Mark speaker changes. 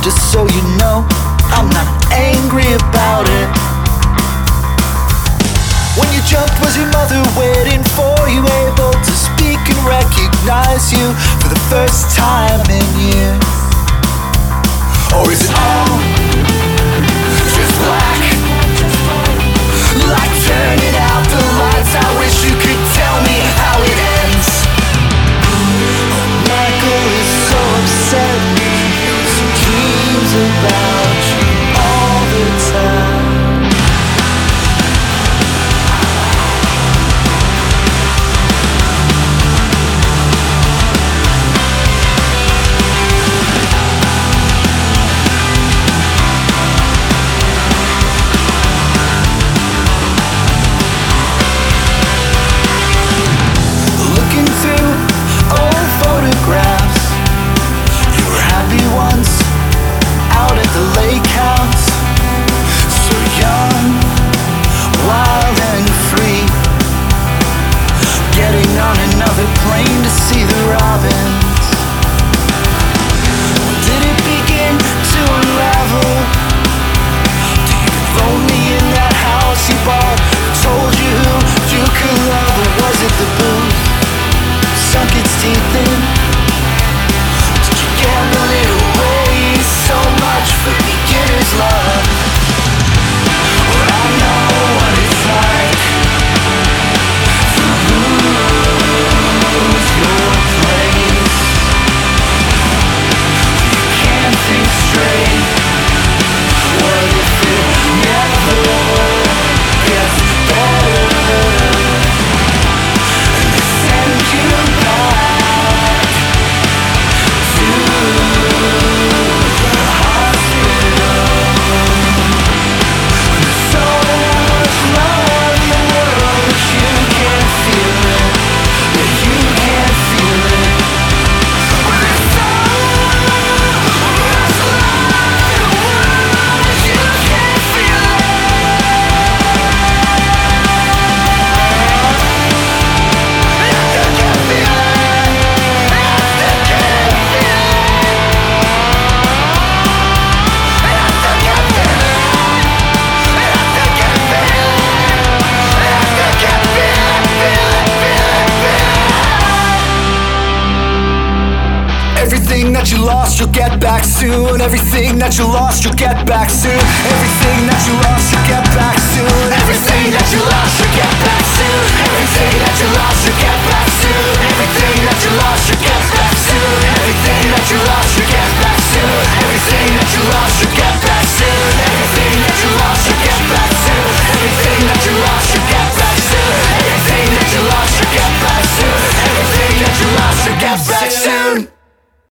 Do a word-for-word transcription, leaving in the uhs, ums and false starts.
Speaker 1: just so you know, I'm not angry about it. When you jumped, was your mother waiting for you, able to speak and recognize you for the first time in years? Or is it all just black? Like turning out the lights, I wish you could tell me how it ends. Michael is so upset, he dreams about you all the time. Plane to see the robins. Did it begin to unravel? Do you get lonely in that house you bought? Told you who you could love, or was it the booth? Sunk its teeth in. Did you gamble it away so much for beginner's love? Well, I know what it's like to lose your place. You can't think straight. What if it never gets better? And they send you back to the hospital. When there's so much love in the world that you can't feel it. That you can't feel it. When there's so much love in the world that you can't feel it. I still can't feel it. I still can't feel it. I still can't feel it. I still can't feel it. I still can't feel it, feel it, feel it, feel it. Everything that you lost, you'll get back soon. Everything that you lost, you'll get back soon. Everything that you lost, you'll